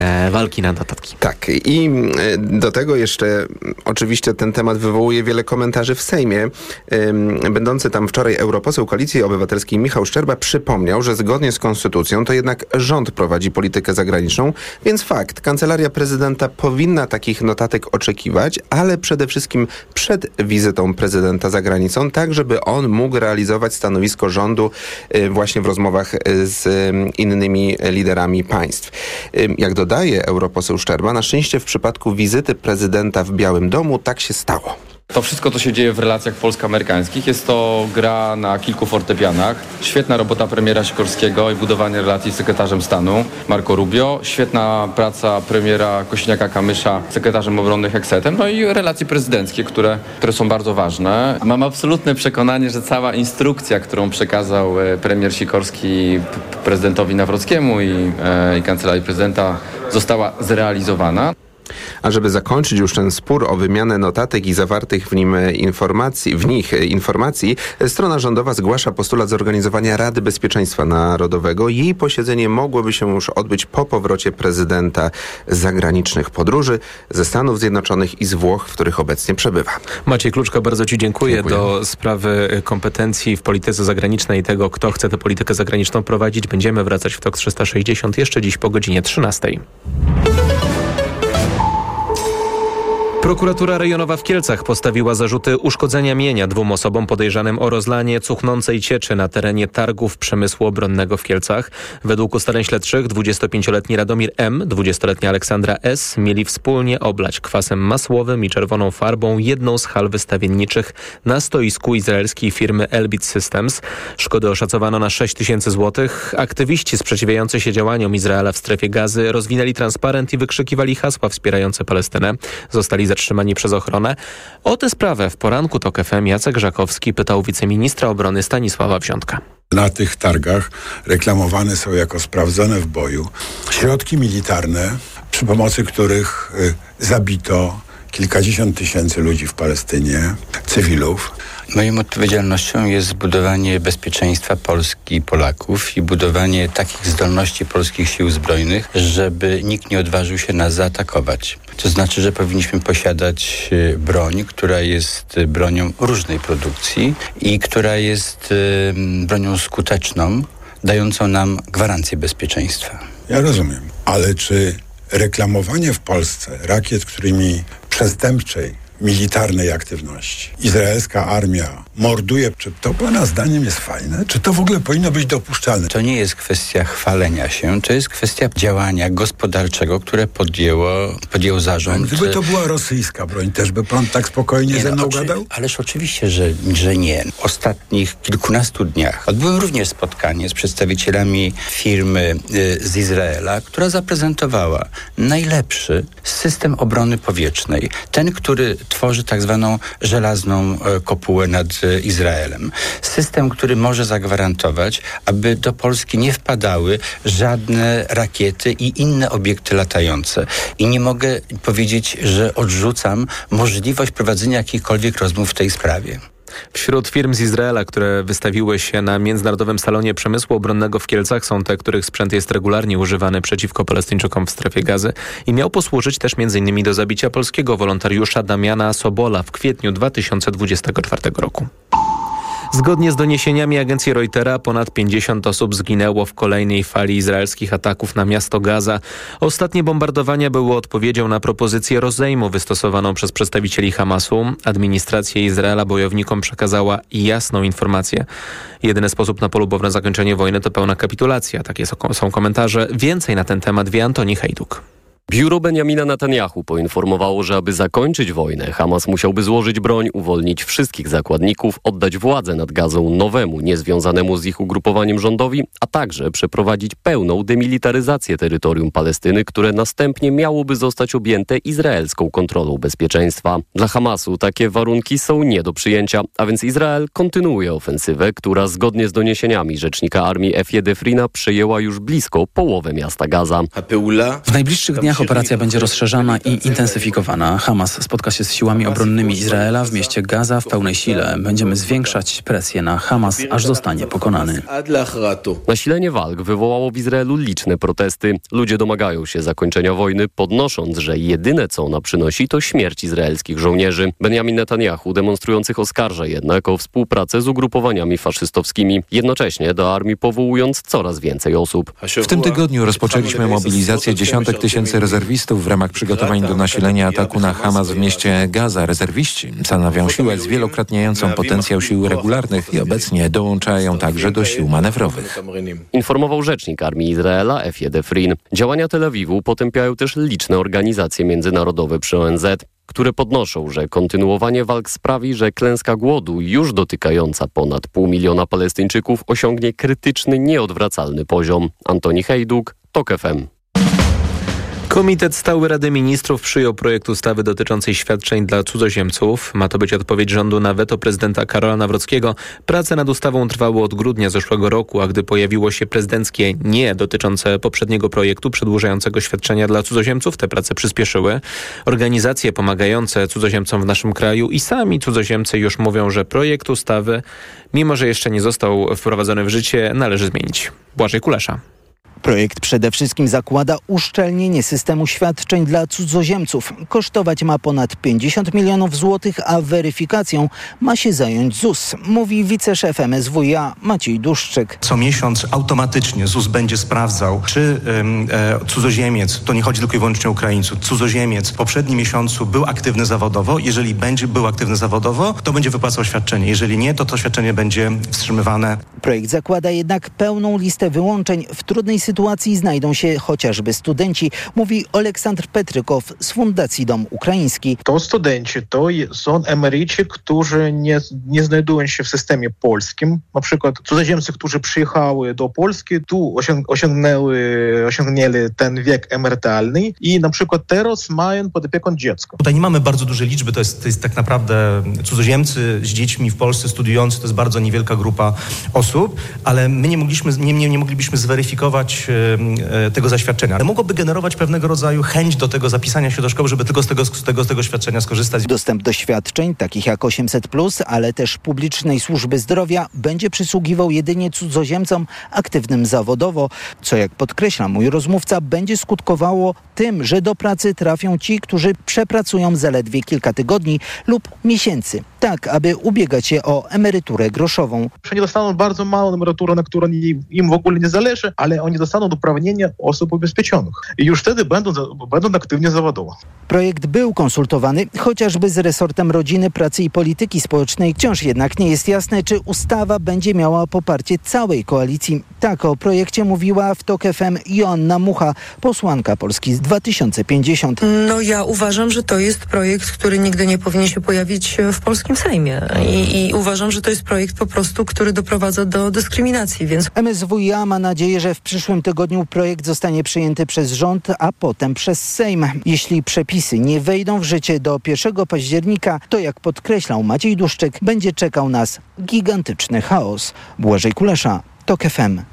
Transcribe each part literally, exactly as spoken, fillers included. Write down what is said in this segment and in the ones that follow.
walki na notatki. Tak. I do tego jeszcze oczywiście ten temat wywołuje wiele komentarzy w Sejmie. Będący tam wczoraj europoseł Koalicji Obywatelskiej Michał Szczerba przypomniał, że zgodnie z konstytucją to jednak rząd prowadzi politykę zagraniczną, więc fakt, kancelaria prezydenta powinna takich notatek oczekiwać, ale przede wszystkim przed wizytą prezydenta za granicą, tak żeby on mógł realizować stanowisko rządu właśnie w rozmowach z innymi liderami państw. Jak dodaje europoseł Szczerba, na szczęście w przypadku wizyty prezydenta w Białym Domu tak się stało. To wszystko, co się dzieje w relacjach polsko-amerykańskich, jest to gra na kilku fortepianach. Świetna robota premiera Sikorskiego i budowanie relacji z sekretarzem stanu Marco Rubio. Świetna praca premiera Kosiniaka-Kamysza z sekretarzem obrony Heksetem. No i relacje prezydenckie, które, które są bardzo ważne. Mam absolutne przekonanie, że cała instrukcja, którą przekazał premier Sikorski prezydentowi Nawrockiemu i, e, i kancelarii prezydenta, została zrealizowana. A żeby zakończyć już ten spór o wymianę notatek i zawartych w nim informacji, w nich informacji, strona rządowa zgłasza postulat zorganizowania Rady Bezpieczeństwa Narodowego. Jej posiedzenie mogłoby się już odbyć po powrocie prezydenta z zagranicznych podróży ze Stanów Zjednoczonych i z Włoch, w których obecnie przebywa. Maciej Kluczka, bardzo Ci dziękuję. dziękuję. Do sprawy kompetencji w polityce zagranicznej i tego, kto chce tę politykę zagraniczną prowadzić, będziemy wracać w Tok trzysta sześćdziesiąt jeszcze dziś po godzinie trzynastej. Prokuratura rejonowa w Kielcach postawiła zarzuty uszkodzenia mienia dwóm osobom podejrzanym o rozlanie cuchnącej cieczy na terenie targów przemysłu obronnego w Kielcach. Według ustaleń śledczych dwudziestopięcioletni Radomir M., dwudziestoletnia Aleksandra S. mieli wspólnie oblać kwasem masłowym i czerwoną farbą jedną z hal wystawienniczych na stoisku izraelskiej firmy Elbit Systems. Szkody oszacowano na sześć tysięcy złotych. Aktywiści sprzeciwiający się działaniom Izraela w strefie Gazy rozwinęli transparent i wykrzykiwali hasła wspierające Palestynę. Zostali zatrzymani przez ochronę. O tę sprawę w poranku Tok F M Jacek Żakowski pytał wiceministra obrony Stanisława Wziątka. Na tych targach reklamowane są jako sprawdzone w boju środki militarne, przy pomocy których y, zabito kilkadziesiąt tysięcy ludzi w Palestynie, cywilów. Moją odpowiedzialnością jest zbudowanie bezpieczeństwa Polski i Polaków i budowanie takich zdolności polskich sił zbrojnych, żeby nikt nie odważył się nas zaatakować. To znaczy, że powinniśmy posiadać broń, która jest bronią różnej produkcji i która jest bronią skuteczną, dającą nam gwarancję bezpieczeństwa. Ja rozumiem, ale czy reklamowanie w Polsce rakiet, którymi przestępczej, militarnej aktywności izraelska armia morduje, czy to pana zdaniem jest fajne? Czy to w ogóle powinno być dopuszczalne? To nie jest kwestia chwalenia się, to jest kwestia działania gospodarczego, które podjęło, podjął zarząd. Gdyby to była rosyjska broń, też by pan tak spokojnie nie, ze mną no, oczy... gadał? Ależ oczywiście, że, że nie. W ostatnich kilkunastu dniach odbyłem również spotkanie z przedstawicielami firmy y, z Izraela, która zaprezentowała najlepszy system obrony powietrznej. Ten, który tworzy tak zwaną żelazną kopułę nad Izraelem. System, który może zagwarantować, aby do Polski nie wpadały żadne rakiety i inne obiekty latające. I nie mogę powiedzieć, że odrzucam możliwość prowadzenia jakichkolwiek rozmów w tej sprawie. Wśród firm z Izraela, które wystawiły się na Międzynarodowym Salonie Przemysłu Obronnego w Kielcach, są te, których sprzęt jest regularnie używany przeciwko Palestyńczykom w strefie Gazy i miał posłużyć też m.in. do zabicia polskiego wolontariusza Damiana Sobola w kwietniu dwa tysiące dwudziestego czwartego roku. Zgodnie z doniesieniami agencji Reutera ponad pięćdziesiąt osób zginęło w kolejnej fali izraelskich ataków na miasto Gaza. Ostatnie bombardowania były odpowiedzią na propozycję rozejmu wystosowaną przez przedstawicieli Hamasu. Administracja Izraela bojownikom przekazała jasną informację. Jedyny sposób na polubowne zakończenie wojny to pełna kapitulacja. Takie są komentarze. Więcej na ten temat wie Antoni Hejduk. Biuro Benjamina Netanjahu poinformowało, że aby zakończyć wojnę, Hamas musiałby złożyć broń, uwolnić wszystkich zakładników, oddać władzę nad Gazą nowemu, niezwiązanemu z ich ugrupowaniem rządowi, a także przeprowadzić pełną demilitaryzację terytorium Palestyny, które następnie miałoby zostać objęte izraelską kontrolą bezpieczeństwa. Dla Hamasu takie warunki są nie do przyjęcia, a więc Izrael kontynuuje ofensywę, która zgodnie z doniesieniami rzecznika armii Efie Defrina przejęła już blisko połowę miasta Gaza. W najbliższych dniach Ich operacja będzie rozszerzana i intensyfikowana. Hamas spotka się z siłami obronnymi Izraela w mieście Gaza w pełnej sile. Będziemy zwiększać presję na Hamas, aż zostanie pokonany. Nasilenie walk wywołało w Izraelu liczne protesty. Ludzie domagają się zakończenia wojny, podnosząc, że jedyne co ona przynosi to śmierć izraelskich żołnierzy. Benjamin Netanyahu demonstrujących oskarża jednak o współpracę z ugrupowaniami faszystowskimi, jednocześnie do armii powołując coraz więcej osób. W tym tygodniu rozpoczęliśmy mobilizację dziesiątek tysięcy rezerwistów w ramach przygotowań do nasilenia ataku na Hamas w mieście Gaza. Rezerwiści stanowią siłę zwielokrotniającą potencjał sił regularnych i obecnie dołączają także do sił manewrowych. Informował rzecznik armii Izraela Efie Defrin. Działania Tel Awiwu potępiają też liczne organizacje międzynarodowe przy O N Z, które podnoszą, że kontynuowanie walk sprawi, że klęska głodu już dotykająca ponad pół miliona Palestyńczyków osiągnie krytyczny, nieodwracalny poziom. Antoni Hejduk, TOK F M. Komitet Stały Rady Ministrów przyjął projekt ustawy dotyczącej świadczeń dla cudzoziemców. Ma to być odpowiedź rządu na weto prezydenta Karola Nawrockiego. Prace nad ustawą trwały od grudnia zeszłego roku, a gdy pojawiło się prezydenckie nie dotyczące poprzedniego projektu przedłużającego świadczenia dla cudzoziemców, te prace przyspieszyły. Organizacje pomagające cudzoziemcom w naszym kraju i sami cudzoziemcy już mówią, że projekt ustawy, mimo że jeszcze nie został wprowadzony w życie, należy zmienić. Błażej Kulesza. Projekt przede wszystkim zakłada uszczelnienie systemu świadczeń dla cudzoziemców. Kosztować ma ponad pięćdziesiąt milionów złotych, a weryfikacją ma się zająć Z U S, mówi wiceszef M S W iA Maciej Duszczyk. Co miesiąc automatycznie Z U S będzie sprawdzał, czy e, cudzoziemiec, to nie chodzi tylko i wyłącznie o Ukraińców, cudzoziemiec w poprzednim miesiącu był aktywny zawodowo. Jeżeli będzie był aktywny zawodowo, to będzie wypłacał świadczenie. Jeżeli nie, to to świadczenie będzie wstrzymywane. Projekt zakłada jednak pełną listę wyłączeń. W trudnej sytuacji sytuacji znajdą się chociażby studenci, mówi Oleksandr Petrykow z Fundacji Dom Ukraiński. To studenci, to są emeryci, którzy nie, nie znajdują się w systemie polskim. Na przykład cudzoziemcy, którzy przyjechały do Polski, tu osiągnęły, osiągnęli ten wiek emerytalny i na przykład teraz mają pod opieką dziecko. Tutaj nie mamy bardzo dużej liczby, to jest, to jest tak naprawdę cudzoziemcy z dziećmi w Polsce studiujący, to jest bardzo niewielka grupa osób, ale my nie mogliśmy, nie, nie, nie moglibyśmy zweryfikować tego zaświadczenia. Ale mogłoby generować pewnego rodzaju chęć do tego zapisania się do szkoły, żeby tylko z tego, z tego, z tego świadczenia skorzystać. Dostęp do świadczeń, takich jak osiemset plus, ale też publicznej służby zdrowia, będzie przysługiwał jedynie cudzoziemcom aktywnym zawodowo, co jak podkreśla mój rozmówca, będzie skutkowało tym, że do pracy trafią ci, którzy przepracują zaledwie kilka tygodni lub miesięcy, tak aby ubiegać się o emeryturę groszową. Oni dostaną bardzo małą emeryturę, na którą im w ogóle nie zależy, ale oni dostaną uprawnienia osób ubezpieczonych i już wtedy będą, będą aktywnie zawodowo. Projekt był konsultowany chociażby z resortem rodziny, pracy i polityki społecznej. Wciąż jednak nie jest jasne, czy ustawa będzie miała poparcie całej koalicji. Tak o projekcie mówiła w TOK F M Joanna Mucha, posłanka Polski z dwa tysiące pięćdziesiąt. No ja uważam, że to jest projekt, który nigdy nie powinien się pojawić w polskim Sejmie i, i uważam, że to jest projekt po prostu, który doprowadza do dyskryminacji, więc... M S W iA ma nadzieję, że w przyszłym tygodniu projekt zostanie przyjęty przez rząd, a potem przez Sejm. Jeśli przepisy nie wejdą w życie do pierwszego października, to jak podkreślał Maciej Duszczyk, będzie czekał nas gigantyczny chaos. Błażej Kulesza, TOK F M.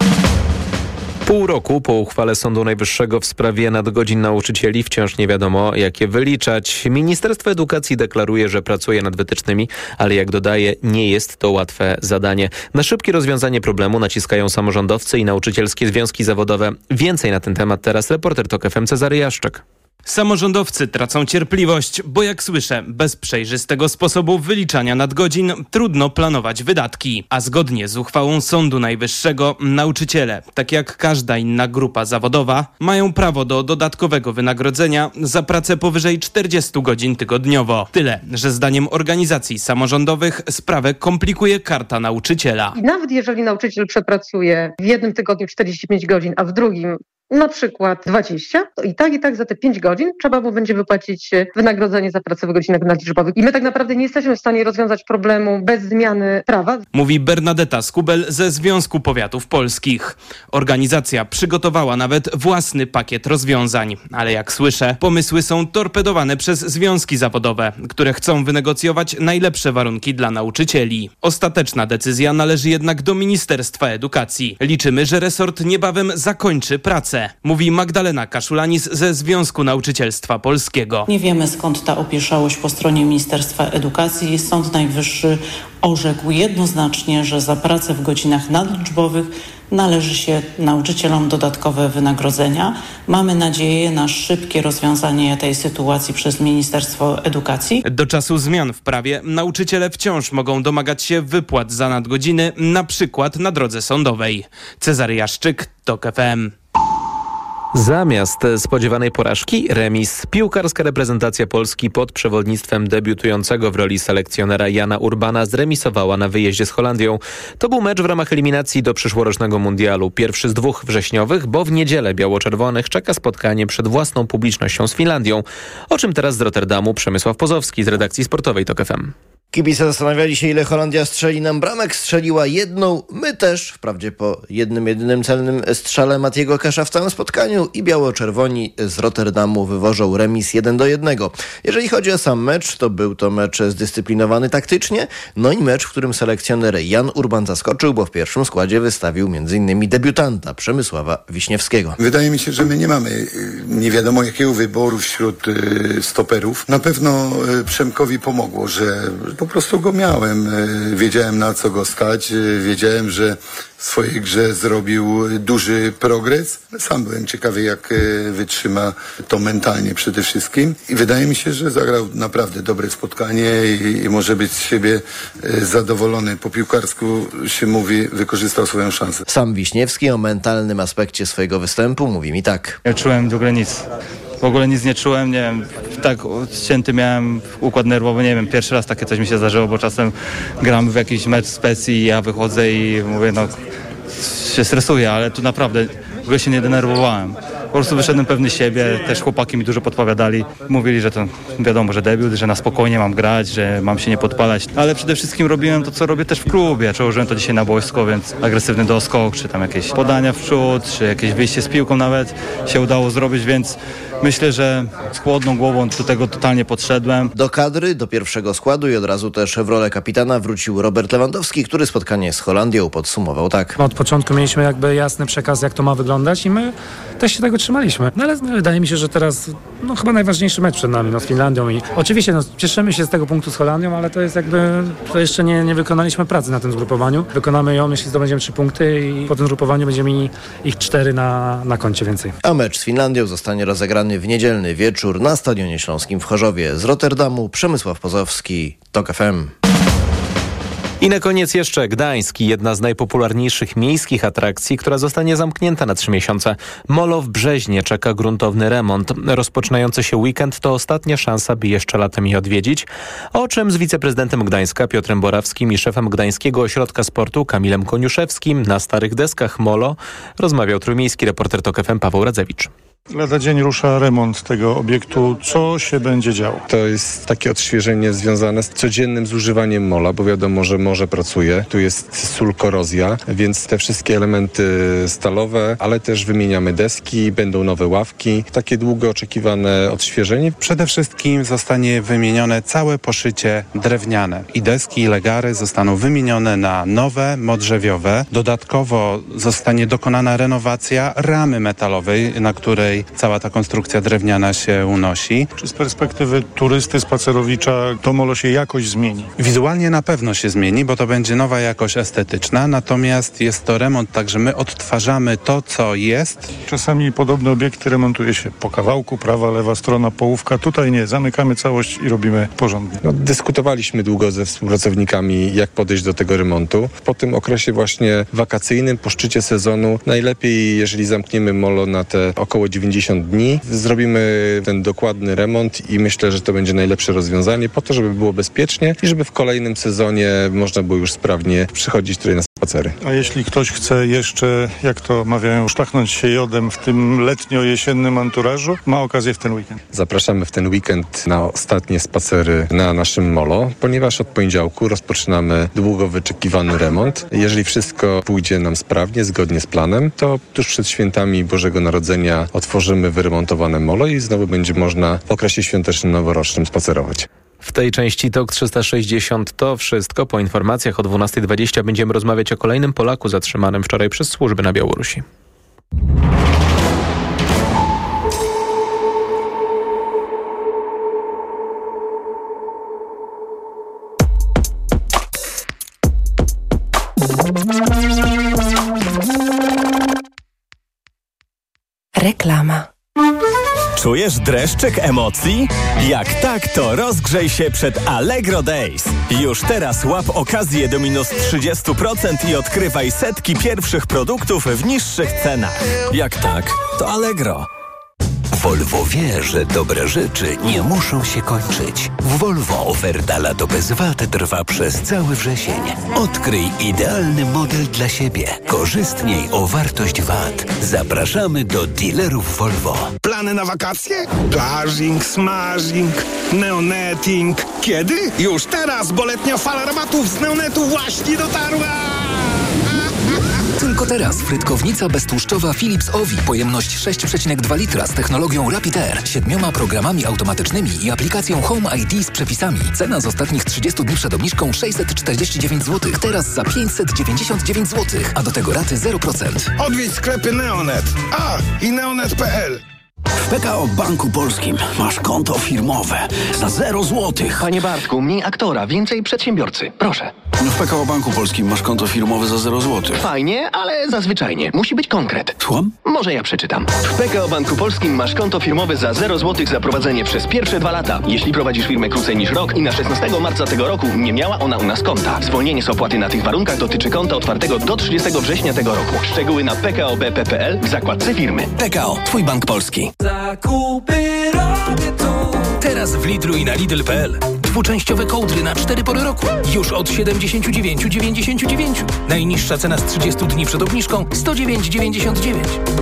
Pół roku po uchwale Sądu Najwyższego w sprawie nadgodzin nauczycieli wciąż nie wiadomo, jak je wyliczać. Ministerstwo Edukacji deklaruje, że pracuje nad wytycznymi, ale jak dodaje, nie jest to łatwe zadanie. Na szybkie rozwiązanie problemu naciskają samorządowcy i nauczycielskie związki zawodowe. Więcej na ten temat teraz reporter TOK F M Cezary Jaszczak. Samorządowcy tracą cierpliwość, bo jak słyszę, bez przejrzystego sposobu wyliczania nadgodzin trudno planować wydatki. A zgodnie z uchwałą Sądu Najwyższego nauczyciele, tak jak każda inna grupa zawodowa, mają prawo do dodatkowego wynagrodzenia za pracę powyżej czterdziestu godzin tygodniowo. Tyle, że zdaniem organizacji samorządowych sprawę komplikuje Karta Nauczyciela. I nawet jeżeli nauczyciel przepracuje w jednym tygodniu czterdzieści pięć godzin, a w drugim na przykład dwadzieścia, to i tak i tak za te pięć godzin trzeba mu będzie wypłacić wynagrodzenie za pracę w godzinach nadliczbowych. I my tak naprawdę nie jesteśmy w stanie rozwiązać problemu bez zmiany prawa. Mówi Bernadeta Skubel ze Związku Powiatów Polskich. Organizacja przygotowała nawet własny pakiet rozwiązań. Ale jak słyszę, pomysły są torpedowane przez związki zawodowe, które chcą wynegocjować najlepsze warunki dla nauczycieli. Ostateczna decyzja należy jednak do Ministerstwa Edukacji. Liczymy, że resort niebawem zakończy pracę. prace, mówi Magdalena Kaszulanis ze Związku Nauczycielstwa Polskiego. Nie wiemy, skąd ta opieszałość po stronie Ministerstwa Edukacji. Sąd Najwyższy orzekł jednoznacznie, że za pracę w godzinach nadliczbowych należy się nauczycielom dodatkowe wynagrodzenia. Mamy nadzieję na szybkie rozwiązanie tej sytuacji przez Ministerstwo Edukacji. Do czasu zmian w prawie nauczyciele wciąż mogą domagać się wypłat za nadgodziny, na przykład na drodze sądowej. Cezary Jaszczyk, TOK F M. Zamiast spodziewanej porażki remis. Piłkarska reprezentacja Polski pod przewodnictwem debiutującego w roli selekcjonera Jana Urbana zremisowała na wyjeździe z Holandią. To był mecz w ramach eliminacji do przyszłorocznego mundialu. Pierwszy z dwóch wrześniowych, bo w niedzielę biało-czerwonych czeka spotkanie przed własną publicznością z Finlandią. O czym teraz z Rotterdamu Przemysław Pozowski z redakcji sportowej TOK F M. Kibice zastanawiali się, ile Holandia strzeli nam bramek. Strzeliła jedną, my też. Wprawdzie po jednym, jedynym celnym strzale Matiego Kesza w całym spotkaniu i biało-czerwoni z Rotterdamu wywożą remis jeden do jednego. Jeżeli chodzi o sam mecz, to był to mecz zdyscyplinowany taktycznie, no i mecz, w którym selekcjoner Jan Urban zaskoczył, bo w pierwszym składzie wystawił m.in. debiutanta Przemysława Wiśniewskiego. Wydaje mi się, że my nie mamy nie wiadomo jakiego wyboru wśród stoperów. Na pewno Przemkowi pomogło, że po prostu go miałem. Wiedziałem, na co go stać. Wiedziałem, że w swojej grze zrobił duży progres. Sam byłem ciekawy, jak wytrzyma to mentalnie przede wszystkim. I wydaje mi się, że zagrał naprawdę dobre spotkanie i, i może być z siebie zadowolony. Po piłkarsku się mówi, wykorzystał swoją szansę. Sam Wiśniewski o mentalnym aspekcie swojego występu mówi mi tak. Ja czułem w ogóle nic. W ogóle nic nie czułem, nie wiem, tak odcięty miałem układ nerwowy, nie wiem, pierwszy raz takie coś mi się zdarzyło, bo czasem gram w jakiś mecz specji i ja wychodzę i mówię, no się stresuję, ale tu naprawdę w ogóle się nie denerwowałem. Po prostu wyszedłem pewny siebie, też chłopaki mi dużo podpowiadali. Mówili, że to wiadomo, że debiut, że na spokojnie mam grać, że mam się nie podpalać. Ale przede wszystkim robiłem to, co robię też w klubie. Przełożyłem to dzisiaj na boisko, więc agresywny doskok, czy tam jakieś podania w przód, czy jakieś wyjście z piłką nawet się udało zrobić, więc myślę, że z chłodną głową do tego totalnie podszedłem. Do kadry, do pierwszego składu i od razu też w rolę kapitana wrócił Robert Lewandowski, który spotkanie z Holandią podsumował tak. Od początku mieliśmy jakby jasny przekaz, jak to ma wyglądać i my też się tego trzymaliśmy. No ale wydaje mi się, że teraz no, chyba najważniejszy mecz przed nami, no, z Finlandią i oczywiście no, cieszymy się z tego punktu z Holandią, ale to jest jakby, to jeszcze nie, nie wykonaliśmy pracy na tym zgrupowaniu. Wykonamy ją, jeśli zdobędziemy trzy punkty i po tym zgrupowaniu będziemy mieli ich cztery na, na koncie więcej. A mecz z Finlandią zostanie rozegrany w niedzielny wieczór na Stadionie Śląskim w Chorzowie. Z Rotterdamu Przemysław Pozowski, TOK F M. I na koniec jeszcze Gdańsk, jedna z najpopularniejszych miejskich atrakcji, która zostanie zamknięta na trzy miesiące. Molo w Brzeźnie czeka gruntowny remont. Rozpoczynający się weekend to ostatnia szansa, by jeszcze latem je odwiedzić. O czym z wiceprezydentem Gdańska Piotrem Borawskim i szefem Gdańskiego Ośrodka Sportu Kamilem Koniuszewskim na starych deskach Molo rozmawiał trójmiejski reporter TOK F M Paweł Radzewicz. Lada dzień rusza remont tego obiektu. Co się będzie działo? To jest takie odświeżenie związane z codziennym zużywaniem mola, bo wiadomo, że morze pracuje. Tu jest sól, korozja, więc te wszystkie elementy stalowe, ale też wymieniamy deski, będą nowe ławki. Takie długo oczekiwane odświeżenie. Przede wszystkim zostanie wymienione całe poszycie drewniane. I deski, i legary zostaną wymienione na nowe, modrzewiowe. Dodatkowo zostanie dokonana renowacja ramy metalowej, na której cała ta konstrukcja drewniana się unosi. Czy z perspektywy turysty, spacerowicza to molo się jakoś zmieni? Wizualnie na pewno się zmieni, bo to będzie nowa jakość estetyczna, natomiast jest to remont, także my odtwarzamy to, co jest. Czasami podobne obiekty remontuje się po kawałku, prawa, lewa strona, połówka. Tutaj nie, zamykamy całość i robimy porządnie. No, dyskutowaliśmy długo ze współpracownikami, jak podejść do tego remontu. Po tym okresie właśnie wakacyjnym, po szczycie sezonu, najlepiej, jeżeli zamkniemy molo na te około dziewięćdziesiąt dni, zrobimy ten dokładny remont i myślę, że to będzie najlepsze rozwiązanie po to, żeby było bezpiecznie i żeby w kolejnym sezonie można było już sprawnie przychodzić tutaj na spacery. A jeśli ktoś chce jeszcze, jak to mawiają, szlachnąć się jodem w tym letnio-jesiennym anturażu, ma okazję w ten weekend. Zapraszamy w ten weekend na ostatnie spacery na naszym molo, ponieważ od poniedziałku rozpoczynamy długo wyczekiwany remont. Jeżeli wszystko pójdzie nam sprawnie, zgodnie z planem, to tuż przed świętami Bożego Narodzenia otworzymy wyremontowane molo i znowu będzie można w okresie świątecznym, noworocznym spacerować. W tej części TOK trzysta sześćdziesiąt to wszystko. Po informacjach o dwunasta dwadzieścia będziemy rozmawiać o kolejnym Polaku zatrzymanym wczoraj przez służby na Białorusi. Czujesz dreszczyk emocji? Jak tak, to rozgrzej się przed Allegro Days. Już teraz łap okazję do minus trzydzieści procent i odkrywaj setki pierwszych produktów w niższych cenach. Jak tak, to Allegro. Volvo wie, że dobre rzeczy nie muszą się kończyć. W Volvo oferta lato bez V A T trwa przez cały wrzesień. Odkryj idealny model dla siebie. Korzystniej o wartość V A T. Zapraszamy do dealerów Volvo. Plany na wakacje? Plażing, smażing, neoneting. Kiedy? Już teraz, bo letnia fala rabatów z Neonetu właśnie dotarła! Tylko teraz frytkownica beztłuszczowa Philips Ovi, pojemność sześć przecinek dwa litra z technologią Rapid Air, siedmioma programami automatycznymi i aplikacją Home I D z przepisami. Cena z ostatnich trzydziestu dni przed obniżką sześćset czterdzieści dziewięć złotych, teraz za pięćset dziewięćdziesiąt dziewięć złotych, a do tego raty zero procent. Odwiedź sklepy Neonet. A, i neonet kropka p l. W P K O Banku Polskim masz konto firmowe za zero złotych. Panie Bartku, mniej aktora, więcej przedsiębiorcy. Proszę. W P K O Banku Polskim masz konto firmowe za zero złotych. Fajnie, ale zazwyczajnie. Musi być konkret. Słucham? Może ja przeczytam. W P K O Banku Polskim masz konto firmowe za zero złotych za prowadzenie przez pierwsze dwa lata. Jeśli prowadzisz firmę krócej niż rok i na szesnastego marca tego roku nie miała ona u nas konta. Zwolnienie z opłaty na tych warunkach dotyczy konta otwartego do trzydziestego września tego roku. Szczegóły na p k o b p kropka p l w zakładce firmy. P K O, twój bank polski. Zakupy robię tu. Teraz w Lidlu i na Lidl kropka p l. Dwuczęściowe kołdry na cztery pory roku. Już od siedemdziesiąt dziewięć dziewięćdziesiąt dziewięć. Najniższa cena z trzydziestu dni przed obniżką sto dziewięć dziewięćdziesiąt dziewięć.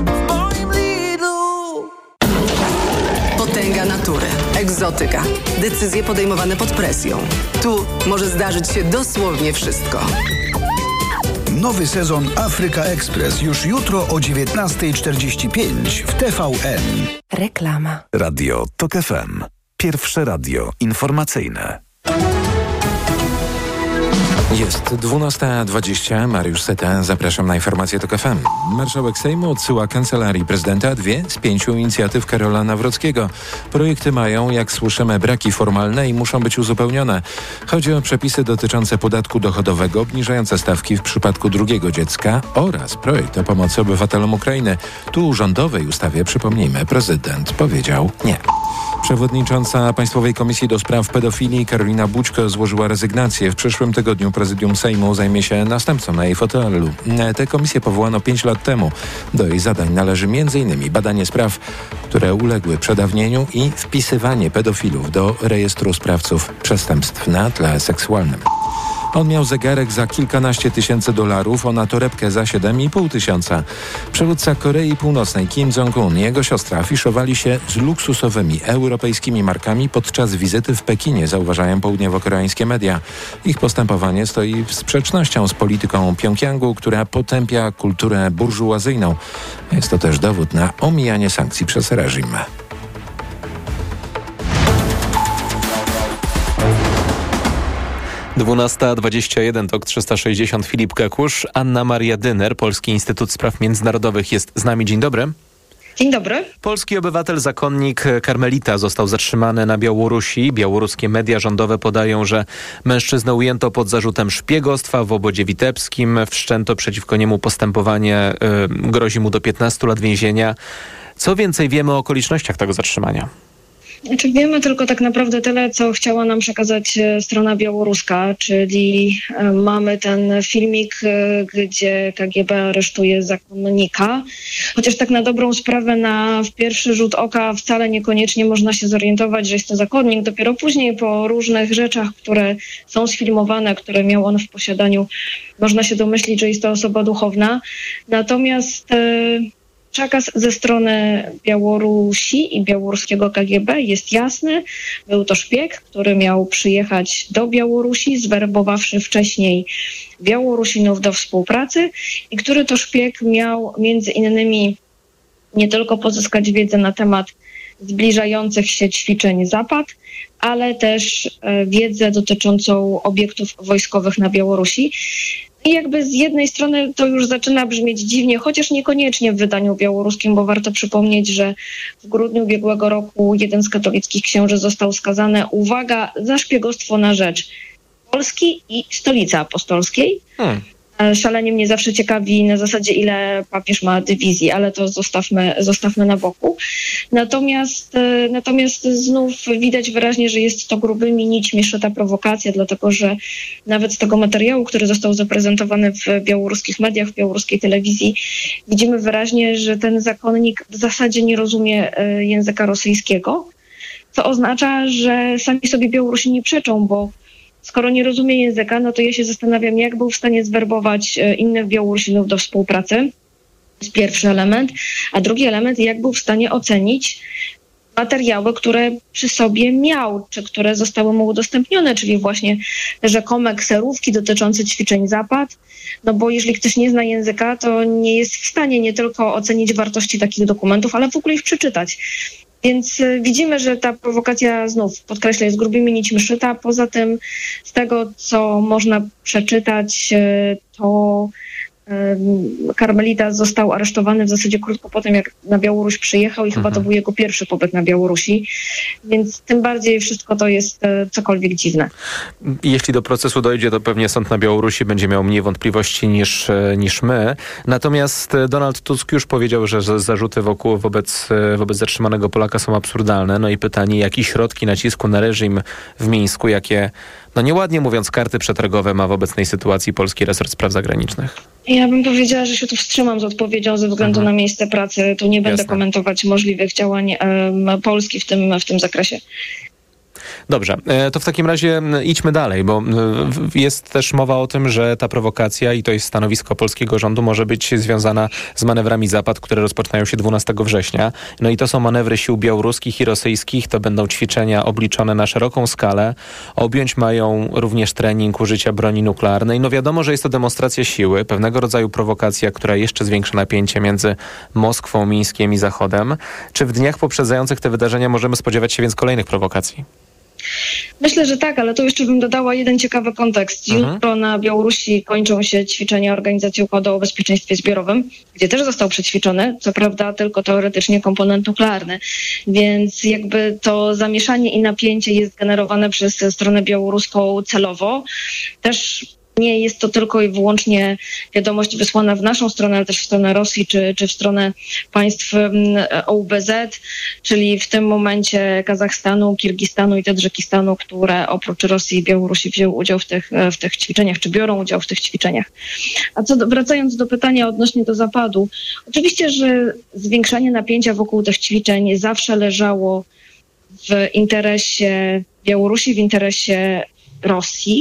Potęga natury, egzotyka, decyzje podejmowane pod presją. Tu może zdarzyć się dosłownie wszystko. Nowy sezon Afryka Express już jutro o dziewiętnasta czterdzieści pięć w T V N. Reklama. Radio TOK F M. Pierwsze radio informacyjne. Jest dwunasta dwadzieścia, Mariusz Seta, zapraszam na informację TOK F M. Marszałek Sejmu odsyła Kancelarii Prezydenta dwie z pięciu inicjatyw Karola Nawrockiego. Projekty mają, jak słyszymy, braki formalne i muszą być uzupełnione. Chodzi o przepisy dotyczące podatku dochodowego, obniżające stawki w przypadku drugiego dziecka oraz projekt o pomocy obywatelom Ukrainy. Tu rządowej ustawie, przypomnijmy, prezydent powiedział nie. Przewodnicząca Państwowej Komisji do Spraw Pedofilii Karolina Bućko złożyła rezygnację. W przyszłym tygodniu Prezydium Sejmu zajmie się następcą na jej fotelu. Tę komisję powołano pięć lat temu. Do jej zadań należy m in badanie spraw, które uległy przedawnieniu i wpisywanie pedofilów do rejestru sprawców przestępstw na tle seksualnym. On miał zegarek za kilkanaście tysięcy dolarów, ona torebkę za siedem i pół tysiąca. Przywódca Korei Północnej Kim Jong-un i jego siostra afiszowali się z luksusowymi europejskimi markami podczas wizyty w Pekinie, zauważają południowo-koreańskie media. Ich postępowanie stoi w sprzecznością z polityką Pjongjangu, która potępia kulturę burżuazyjną. Jest to też dowód na omijanie sankcji przez reżim. dwunasta dwadzieścia jeden, TOK trzysta sześćdziesiąt, Filip Kekusz, Anna Maria Dyner, Polski Instytut Spraw Międzynarodowych jest z nami. Dzień dobry. Dzień dobry. Polski obywatel, zakonnik karmelita został zatrzymany na Białorusi. Białoruskie media rządowe podają, że mężczyznę ujęto pod zarzutem szpiegostwa w obozie witebskim. Wszczęto przeciwko niemu postępowanie, yy, grozi mu do piętnastu lat więzienia. Co więcej wiemy o okolicznościach tego zatrzymania? Znaczy wiemy tylko tak naprawdę tyle, co chciała nam przekazać strona białoruska, czyli mamy ten filmik, gdzie K G B aresztuje zakonnika, chociaż tak na dobrą sprawę na w pierwszy rzut oka wcale niekoniecznie można się zorientować, że jest to zakonnik. Dopiero później po różnych rzeczach, które są sfilmowane, które miał on w posiadaniu, można się domyślić, że jest to osoba duchowna. Natomiast przekaz ze strony Białorusi i białoruskiego K G B jest jasny. Był to szpieg, który miał przyjechać do Białorusi, zwerbowawszy wcześniej Białorusinów do współpracy i który to szpieg miał między innymi nie tylko pozyskać wiedzę na temat zbliżających się ćwiczeń Zapad, ale też wiedzę dotyczącą obiektów wojskowych na Białorusi. I jakby z jednej strony to już zaczyna brzmieć dziwnie, chociaż niekoniecznie w wydaniu białoruskim, bo warto przypomnieć, że w grudniu ubiegłego roku jeden z katolickich księży został skazany, uwaga, za szpiegostwo na rzecz Polski i Stolicy Apostolskiej. Hmm. Szalenie mnie zawsze ciekawi na zasadzie, ile papież ma dywizji, ale to zostawmy, zostawmy na boku. Natomiast, natomiast znów widać wyraźnie, że jest to grubymi nićmi szyta prowokacja, dlatego że nawet z tego materiału, który został zaprezentowany w białoruskich mediach, w białoruskiej telewizji, widzimy wyraźnie, że ten zakonnik w zasadzie nie rozumie języka rosyjskiego, co oznacza, że sami sobie Białorusini przeczą, bo skoro nie rozumie języka, no to ja się zastanawiam, jak był w stanie zwerbować innych Białorusinów do współpracy. To jest pierwszy element. A drugi element, jak był w stanie ocenić materiały, które przy sobie miał, czy które zostały mu udostępnione, czyli właśnie te rzekome kserówki dotyczące ćwiczeń Zapad. No bo jeżeli ktoś nie zna języka, to nie jest w stanie nie tylko ocenić wartości takich dokumentów, ale w ogóle ich przeczytać. Więc widzimy, że ta prowokacja znów, podkreślę, jest grubymi nićmi szyta. Poza tym z tego, co można przeczytać, to Karmelita został aresztowany w zasadzie krótko po tym, jak na Białoruś przyjechał i mhm. chyba to był jego pierwszy pobyt na Białorusi, więc tym bardziej wszystko to jest cokolwiek dziwne. Jeśli do procesu dojdzie, to pewnie sąd na Białorusi będzie miał mniej wątpliwości niż, niż my. Natomiast Donald Tusk już powiedział, że zarzuty wokół wobec, wobec zatrzymanego Polaka są absurdalne. No i pytanie, jakie środki nacisku na reżim w Mińsku, jakie, no nieładnie mówiąc, karty przetargowe ma w obecnej sytuacji polski resort spraw zagranicznych? Ja bym powiedziała, że się tu wstrzymam z odpowiedzią ze względu mhm. na miejsce pracy. Tu nie będę Jasne. komentować możliwych działań um, Polski w tym, w tym zakresie. Dobrze, to w takim razie idźmy dalej, bo jest też mowa o tym, że ta prowokacja i to jest stanowisko polskiego rządu może być związana z manewrami Zapad, które rozpoczynają się dwunastego września. No i to są manewry sił białoruskich i rosyjskich, to będą ćwiczenia obliczone na szeroką skalę. Objąć mają również trening użycia broni nuklearnej. No wiadomo, że jest to demonstracja siły, pewnego rodzaju prowokacja, która jeszcze zwiększa napięcie między Moskwą, Mińskiem i Zachodem. Czy w dniach poprzedzających te wydarzenia możemy spodziewać się więc kolejnych prowokacji? Myślę, że tak, ale tu jeszcze bym dodała jeden ciekawy kontekst. Jutro mhm. na Białorusi kończą się ćwiczenia Organizacji Układu o Bezpieczeństwie Zbiorowym, gdzie też został przećwiczony, co prawda tylko teoretycznie komponent nuklearny. Więc jakby to zamieszanie i napięcie jest generowane przez stronę białoruską celowo. Też nie jest to tylko i wyłącznie wiadomość wysłana w naszą stronę, ale też w stronę Rosji czy, czy w stronę państw O U B Z, czyli w tym momencie Kazachstanu, Kirgistanu i Tadżykistanu, które oprócz Rosji i Białorusi wzięły udział w tych, w tych ćwiczeniach, czy biorą udział w tych ćwiczeniach. A co do, wracając do pytania odnośnie do Zapadu, oczywiście, że zwiększanie napięcia wokół tych ćwiczeń zawsze leżało w interesie Białorusi, w interesie Rosji.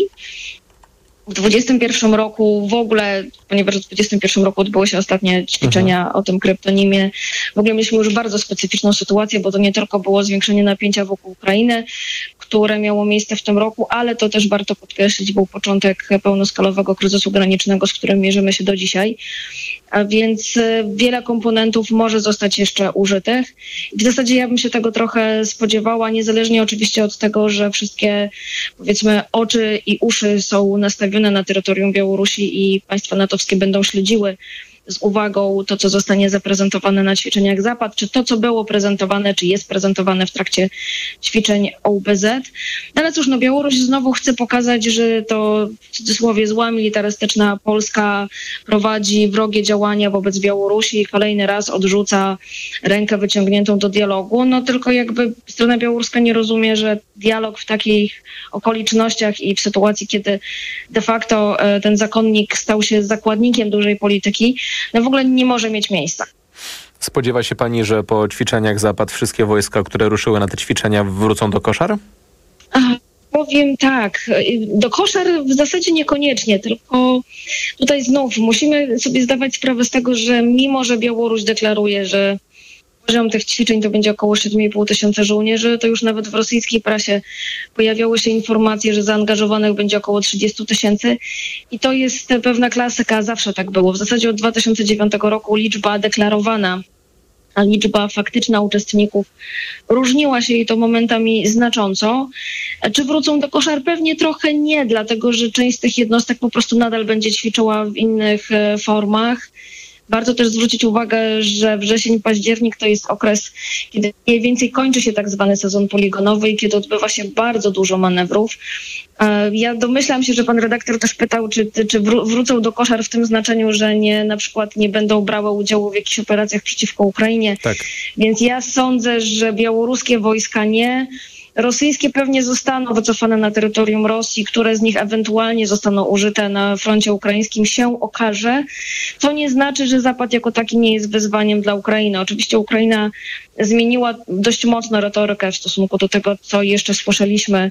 W dwudziestym pierwszym roku w ogóle, ponieważ w dwudziestym pierwszym roku odbyły się ostatnie ćwiczenia mhm. o tym kryptonimie, w ogóle mieliśmy już bardzo specyficzną sytuację, bo to nie tylko było zwiększenie napięcia wokół Ukrainy, które miało miejsce w tym roku, ale to też warto podkreślić, był początek pełnoskalowego kryzysu granicznego, z którym mierzymy się do dzisiaj. A więc wiele komponentów może zostać jeszcze użytych. W zasadzie ja bym się tego trochę spodziewała, niezależnie oczywiście od tego, że wszystkie, powiedzmy, oczy i uszy są nastawione na terytorium Białorusi i państwa natowskie będą śledziły z uwagą to, co zostanie zaprezentowane na ćwiczeniach Zapad, czy to, co było prezentowane, czy jest prezentowane w trakcie ćwiczeń O U B Z. Ale cóż, no Białoruś znowu chce pokazać, że to w cudzysłowie zła militarystyczna Polska prowadzi wrogie działania wobec Białorusi i kolejny raz odrzuca rękę wyciągniętą do dialogu. No tylko jakby strona białoruska nie rozumie, że dialog w takich okolicznościach i w sytuacji, kiedy de facto ten zakonnik stał się zakładnikiem dużej polityki, no w ogóle nie może mieć miejsca. Spodziewa się pani, że po ćwiczeniach Zapad wszystkie wojska, które ruszyły na te ćwiczenia, wrócą do koszar? Aha. Powiem tak, do koszar w zasadzie niekoniecznie, tylko tutaj znów musimy sobie zdawać sprawę z tego, że mimo, że Białoruś deklaruje, że poziom tych ćwiczeń to będzie około siedem i pół tysiąca żołnierzy, to już nawet w rosyjskiej prasie pojawiały się informacje, że zaangażowanych będzie około trzydzieści tysięcy i to jest pewna klasyka, zawsze tak było. W zasadzie od dwa tysiące dziewiątego roku liczba deklarowana, a liczba faktyczna uczestników różniła się i to momentami znacząco. Czy wrócą do koszar? Pewnie trochę nie, dlatego że część z tych jednostek po prostu nadal będzie ćwiczyła w innych formach. Warto też zwrócić uwagę, że wrzesień, październik to jest okres, kiedy mniej więcej kończy się tak zwany sezon poligonowy i kiedy odbywa się bardzo dużo manewrów. Ja domyślam się, że pan redaktor też pytał, czy, czy wrócą do koszar w tym znaczeniu, że nie, na przykład nie będą brały udziału w jakichś operacjach przeciwko Ukrainie. Tak. Więc ja sądzę, że białoruskie wojska nie. Rosyjskie pewnie zostaną wycofane na terytorium Rosji, które z nich ewentualnie zostaną użyte na froncie ukraińskim, się okaże, co nie znaczy, że Zapad jako taki nie jest wyzwaniem dla Ukrainy. Oczywiście Ukraina zmieniła dość mocno retorykę w stosunku do tego, co jeszcze słyszeliśmy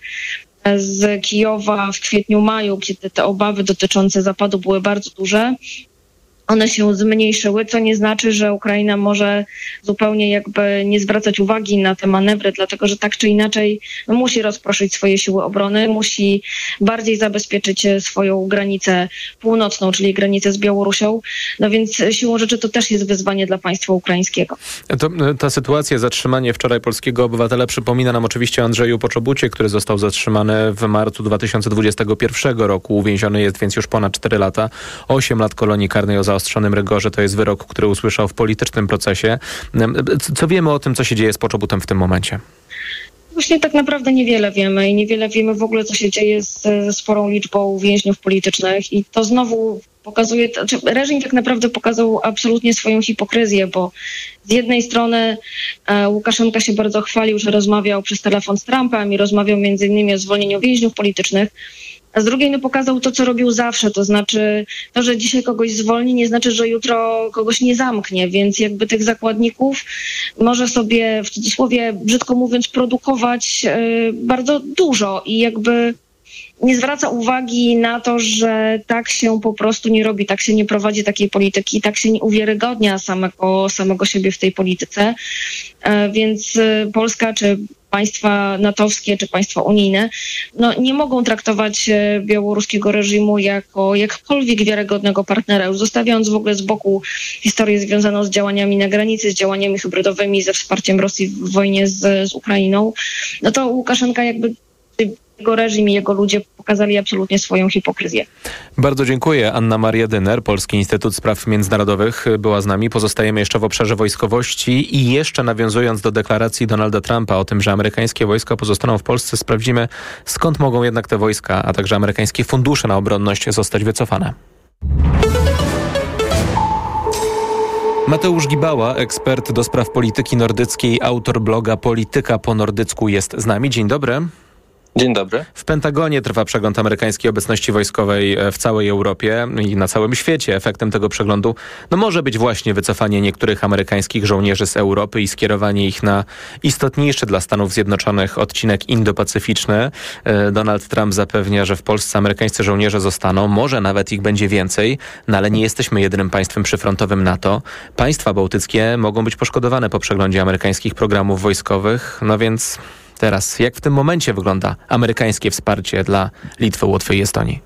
z Kijowa w kwietniu, maju, kiedy te obawy dotyczące Zapadu były bardzo duże. One się zmniejszyły, co nie znaczy, że Ukraina może zupełnie jakby nie zwracać uwagi na te manewry, dlatego że tak czy inaczej no, musi rozproszyć swoje siły obrony, musi bardziej zabezpieczyć swoją granicę północną, czyli granicę z Białorusią. No więc siłą rzeczy to też jest wyzwanie dla państwa ukraińskiego. To, ta sytuacja, zatrzymanie wczoraj polskiego obywatela przypomina nam oczywiście o Andrzeju Poczobucie, który został zatrzymany w marcu dwa tysiące dwudziestego pierwszego roku. Uwięziony jest więc już ponad cztery lata. osiem lat kolonii karnej o zaostrzonym rygorze to jest wyrok, który usłyszał w politycznym procesie. Co wiemy o tym, co się dzieje z Poczobutem w tym momencie? Właśnie tak naprawdę niewiele wiemy i niewiele wiemy w ogóle, co się dzieje z, ze sporą liczbą więźniów politycznych i to znowu pokazuje, znaczy reżim tak naprawdę pokazał absolutnie swoją hipokryzję, bo z jednej strony e, Łukaszenka się bardzo chwalił, że rozmawiał przez telefon z Trumpem i rozmawiał między innymi o zwolnieniu więźniów politycznych, a z drugiej no, pokazał to, co robił zawsze, to znaczy to, że dzisiaj kogoś zwolni, nie znaczy, że jutro kogoś nie zamknie, więc jakby tych zakładników może sobie w cudzysłowie, brzydko mówiąc, produkować e, bardzo dużo i jakby nie zwraca uwagi na to, że tak się po prostu nie robi, tak się nie prowadzi takiej polityki, tak się nie uwiarygodnia samego, samego siebie w tej polityce, e, więc e, Polska czy państwa natowskie czy państwa unijne no, nie mogą traktować białoruskiego reżimu jako jakkolwiek wiarygodnego partnera, już zostawiając w ogóle z boku historię związaną z działaniami na granicy, z działaniami hybrydowymi, ze wsparciem Rosji w wojnie z, z Ukrainą, no to Łukaszenka jakby jego reżim i jego ludzie pokazali absolutnie swoją hipokryzję. Bardzo dziękuję. Anna Maria Dyner, Polski Instytut Spraw Międzynarodowych była z nami. Pozostajemy jeszcze w obszarze wojskowości i jeszcze nawiązując do deklaracji Donalda Trumpa o tym, że amerykańskie wojska pozostaną w Polsce, sprawdzimy, skąd mogą jednak te wojska, a także amerykańskie fundusze na obronność zostać wycofane. Mateusz Gibała, ekspert do spraw polityki nordyckiej, autor bloga Polityka po nordycku jest z nami. Dzień dobry. Dzień dobry. W Pentagonie trwa przegląd amerykańskiej obecności wojskowej w całej Europie i na całym świecie. Efektem tego przeglądu no może być właśnie wycofanie niektórych amerykańskich żołnierzy z Europy i skierowanie ich na istotniejszy dla Stanów Zjednoczonych odcinek indopacyficzny. Donald Trump zapewnia, że w Polsce amerykańscy żołnierze zostaną, może nawet ich będzie więcej, no ale nie jesteśmy jedynym państwem przyfrontowym NATO. Państwa bałtyckie mogą być poszkodowane po przeglądzie amerykańskich programów wojskowych, no więc... Teraz, jak w tym momencie wygląda amerykańskie wsparcie dla Litwy, Łotwy i Estonii?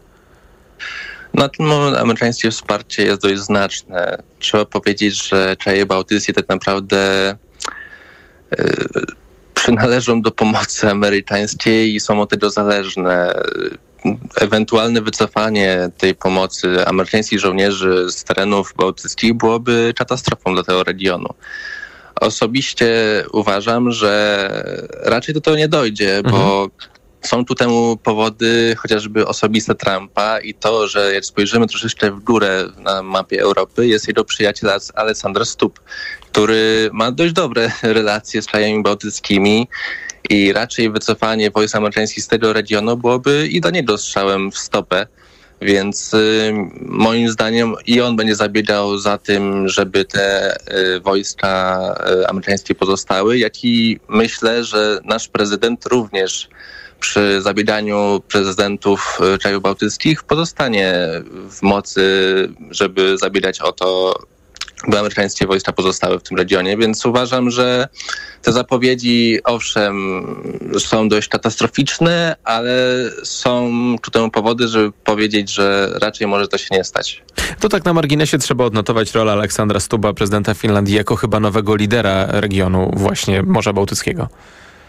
Na ten moment amerykańskie wsparcie jest dość znaczne. Trzeba powiedzieć, że kraje bałtyckie tak naprawdę yy, przynależą do pomocy amerykańskiej i są od tego zależne. Ewentualne wycofanie tej pomocy amerykańskich żołnierzy z terenów bałtyckich byłoby katastrofą dla tego regionu. Osobiście uważam, że raczej do tego nie dojdzie, mhm. bo są tu temu powody chociażby osobiste Trumpa i to, że jak spojrzymy troszeczkę w górę na mapie Europy, jest jego przyjaciel Aleksander Stubb, który ma dość dobre relacje z krajami bałtyckimi i raczej wycofanie wojsk amerykańskich z tego regionu byłoby i dla niego strzałem w stopę. Więc y, moim zdaniem i on będzie zabiegał za tym, żeby te y, wojska y, amerykańskie pozostały, jak i myślę, że nasz prezydent również przy zabieganiu prezydentów y, krajów bałtyckich pozostanie w mocy, żeby zabiegać o to, by amerykańskie wojska pozostały w tym regionie, więc uważam, że te zapowiedzi owszem są dość katastroficzne, ale są ku temu powody, żeby powiedzieć, że raczej może to się nie stać. To tak na marginesie trzeba odnotować rolę Aleksandra Stubba, prezydenta Finlandii, jako chyba nowego lidera regionu właśnie Morza Bałtyckiego.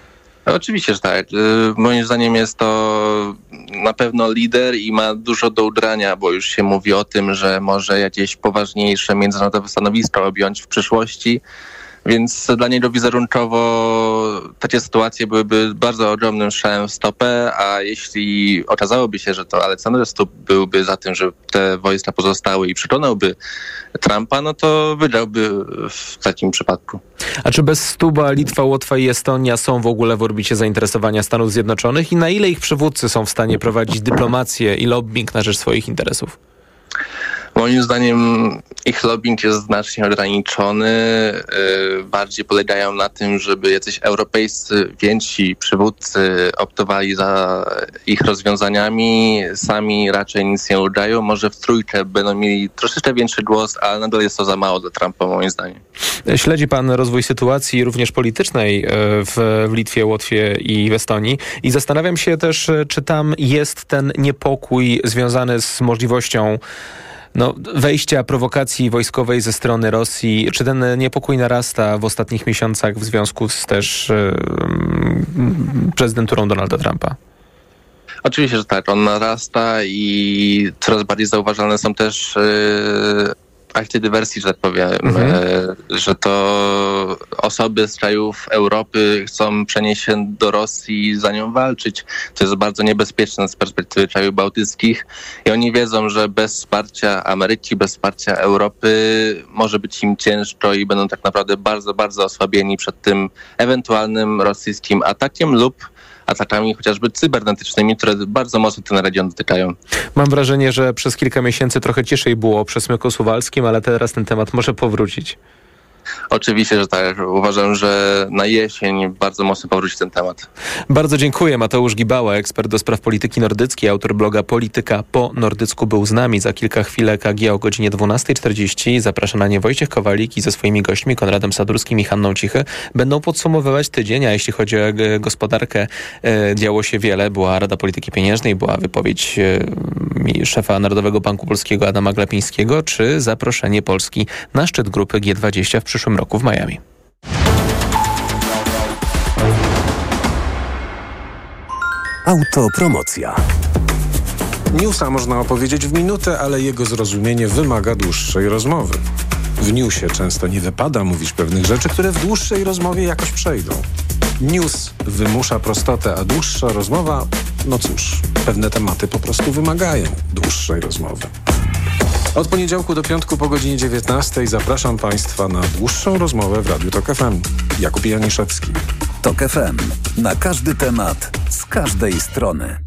Oczywiście, że tak. Moim zdaniem jest to na pewno lider i ma dużo do ugrania, bo już się mówi o tym, że może jakieś poważniejsze międzynarodowe stanowiska objąć w przyszłości. Więc dla niego wizerunkowo takie sytuacje byłyby bardzo ogromnym strzałem w stopę, a jeśli okazałoby się, że to Aleksander Stubb byłby za tym, że te wojska pozostały i przekonałby Trumpa, no to wygrałby w takim przypadku. A czy bez Stubba Litwa, Łotwa i Estonia są w ogóle w orbicie zainteresowania Stanów Zjednoczonych i na ile ich przywódcy są w stanie prowadzić dyplomację i lobbying na rzecz swoich interesów? Moim zdaniem ich lobbying jest znacznie ograniczony. Bardziej polegają na tym, żeby jacyś europejscy więksi przywódcy optowali za ich rozwiązaniami. Sami raczej nic nie udają. Może w trójkę będą mieli troszeczkę większy głos, ale nadal jest to za mało dla Trumpa, moim zdaniem. Śledzi pan rozwój sytuacji również politycznej w Litwie, Łotwie i w Estonii i zastanawiam się też, czy tam jest ten niepokój związany z możliwością No, wejścia prowokacji wojskowej ze strony Rosji. Czy ten niepokój narasta w ostatnich miesiącach w związku z też yy, prezydenturą Donalda Trumpa? Oczywiście, że tak. On narasta i coraz bardziej zauważalne są też yy, akty dywersji, że tak powiem. Mhm. Yy, że to osoby z krajów Europy chcą przenieść się do Rosji i za nią walczyć. To jest bardzo niebezpieczne z perspektywy krajów bałtyckich i oni wiedzą, że bez wsparcia Ameryki, bez wsparcia Europy może być im ciężko i będą tak naprawdę bardzo, bardzo osłabieni przed tym ewentualnym rosyjskim atakiem lub atakami chociażby cybernetycznymi, które bardzo mocno ten region dotykają. Mam wrażenie, że przez kilka miesięcy trochę ciszej było o przesmyku suwalskim, ale teraz ten temat może powrócić. Oczywiście, że tak. Uważam, że na jesień bardzo mocno powróci ten temat. Bardzo dziękuję. Mateusz Gibała, ekspert do spraw polityki nordyckiej, autor bloga Polityka po nordycku był z nami. Za kilka chwil E K G o godzinie dwunasta czterdzieści. Zaprasza na nie Wojciech Kowalik i ze swoimi gośćmi Konradem Sadurskim i Hanną Cichy będą podsumowywać tydzień, a jeśli chodzi o gospodarkę, e, działo się wiele. Była Rada Polityki Pieniężnej, była wypowiedź e, szefa Narodowego Banku Polskiego Adama Glapińskiego, czy zaproszenie Polski na szczyt grupy G dwadzieścia w przyszłym roku w Miami. Autopromocja. Newsa można opowiedzieć w minutę, ale jego zrozumienie wymaga dłuższej rozmowy. W newsie często nie wypada mówić pewnych rzeczy, które w dłuższej rozmowie jakoś przejdą. News wymusza prostotę, a dłuższa rozmowa, no cóż, pewne tematy po prostu wymagają dłuższej rozmowy. Od poniedziałku do piątku po godzinie dziewiętnastej zapraszam Państwa na dłuższą rozmowę w Radiu Tok F M. Jakub Janiszewski. Tok F M. Na każdy temat, z każdej strony.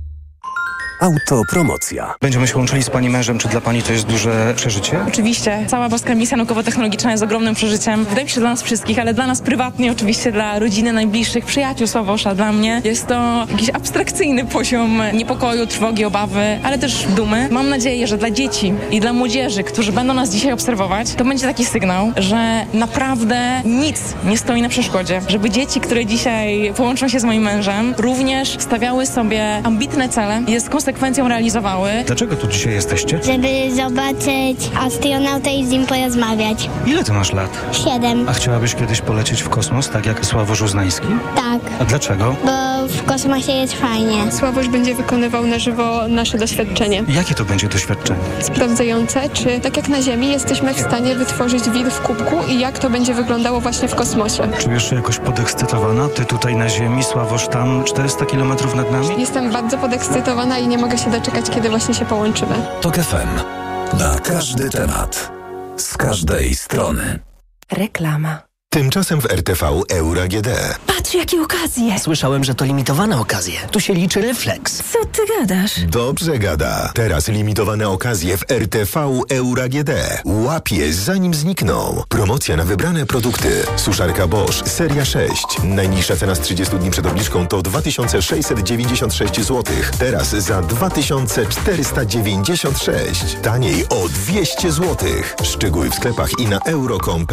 Autopromocja. Będziemy się łączyli z pani mężem. Czy dla pani to jest duże przeżycie? Oczywiście. Cała boska misja naukowo-technologiczna jest ogromnym przeżyciem. Wydaje mi się dla nas wszystkich, ale dla nas prywatnie, oczywiście dla rodziny, najbliższych, przyjaciół Sławosza. Dla mnie jest to jakiś abstrakcyjny poziom niepokoju, trwogi, obawy, ale też dumy. Mam nadzieję, że dla dzieci i dla młodzieży, którzy będą nas dzisiaj obserwować, to będzie taki sygnał, że naprawdę nic nie stoi na przeszkodzie. Żeby dzieci, które dzisiaj połączą się z moim mężem, również stawiały sobie ambitne cele, jest konsekwencją realizowały. Dlaczego tu dzisiaj jesteście? Żeby zobaczyć astronautę i z nim porozmawiać. Ile ty masz lat? Siedem. A chciałabyś kiedyś polecieć w kosmos, tak jak Sławosz Uznański? Tak. A dlaczego? Bo w kosmosie jest fajnie. Sławosz będzie wykonywał na żywo nasze doświadczenie. Jakie to będzie doświadczenie? Sprawdzające, czy tak jak na Ziemi jesteśmy w stanie wytworzyć wir w kubku i jak to będzie wyglądało właśnie w kosmosie. Czujesz się jakoś podekscytowana? Ty tutaj na Ziemi, Sławosz tam czterysta kilometrów nad nami? Jestem bardzo podekscytowana i nie mogę się doczekać, kiedy właśnie się połączymy. Tok F M. Na każdy temat. Z każdej strony. Reklama. Tymczasem w R T V Euro A G D. Patrz, jakie okazje! Słyszałem, że to limitowane okazje. Tu się liczy refleks. Co ty gadasz? Dobrze gada. Teraz limitowane okazje w R T V Euro A G D. Łapie zanim znikną. Promocja na wybrane produkty. Suszarka Bosch seria sześć. Najniższa cena z trzydziestu dni przed obniżką to dwa tysiące sześćset dziewięćdziesiąt sześć złotych. Teraz za dwa tysiące czterysta dziewięćdziesiąt sześć. Taniej o dwieście złotych. Szczegóły w sklepach i na euro kropka com kropka p l.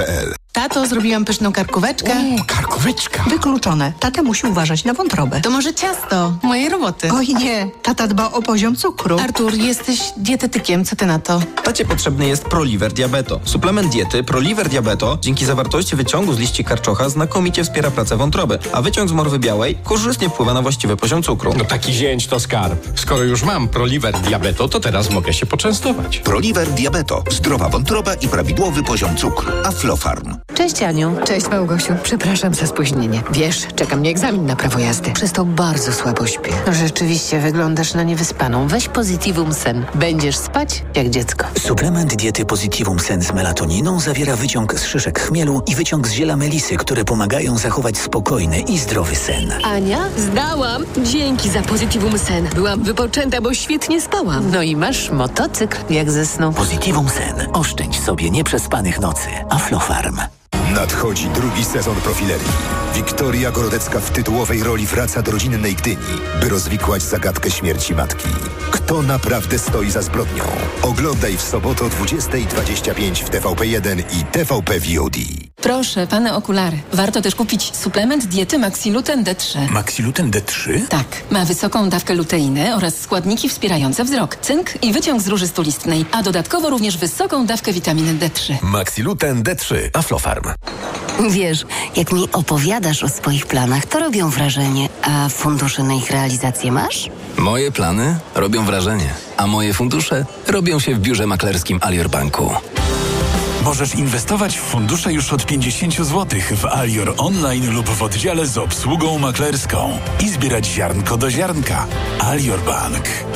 Tato, zrobiłam pyszną karkóweczkę. O, karkóweczka. Wykluczone. Tata musi uważać na wątrobę. To może ciasto mojej roboty. Oj nie, tata dba o poziom cukru. Artur, jesteś dietetykiem, co ty na to? Tacie potrzebny jest Proliver Diabeto. Suplement diety Proliver Diabeto dzięki zawartości wyciągu z liści karczocha znakomicie wspiera pracę wątroby, a wyciąg z morwy białej korzystnie wpływa na właściwy poziom cukru. No taki zięć to skarb. Skoro już mam Proliver Diabeto, to teraz mogę się poczęstować. Proliver Diabeto. Zdrowa wątroba i prawidłowy poziom cukru. Aflofarm. Cześć Aniu. Cześć Małgosiu. Przepraszam za spóźnienie. Wiesz, czeka mnie egzamin na prawo jazdy. Przez to bardzo słabo śpię. No rzeczywiście wyglądasz na niewyspaną. Weź Positivum Sen. Będziesz spać jak dziecko. Suplement diety Positivum Sen z melatoniną zawiera wyciąg z szyszek chmielu i wyciąg z ziela melisy, które pomagają zachować spokojny i zdrowy sen. Ania, zdałam. Dzięki za Positivum Sen. Byłam wypoczęta, bo świetnie spałam. No i masz motocykl jak ze snu. Positivum Sen. Oszczędź sobie nieprzespanych nocy. Aflofarm. Nadchodzi drugi sezon Profilerii. Wiktoria Gorodecka w tytułowej roli wraca do rodzinnej Gdyni, by rozwikłać zagadkę śmierci matki. Kto naprawdę stoi za zbrodnią? Oglądaj w sobotę o dwudziestej dwadzieścia pięć w T V P jeden i T V P V O D. Proszę, pane okulary. Warto też kupić suplement diety Maxiluten D trzy. Maxiluten D trzy? Tak. Ma wysoką dawkę luteiny oraz składniki wspierające wzrok, cynk i wyciąg z róży stulistnej, a dodatkowo również wysoką dawkę witaminy D trzy. Maxiluten D trzy. Aflofarm. Wiesz, jak mi opowiadasz o swoich planach, to robią wrażenie. A fundusze na ich realizację masz? Moje plany robią wrażenie, a moje fundusze robią się w biurze maklerskim Alior Banku. Możesz inwestować w fundusze już od pięćdziesiąt złotych w Alior Online lub w oddziale z obsługą maklerską i zbierać ziarnko do ziarnka. Alior Bank.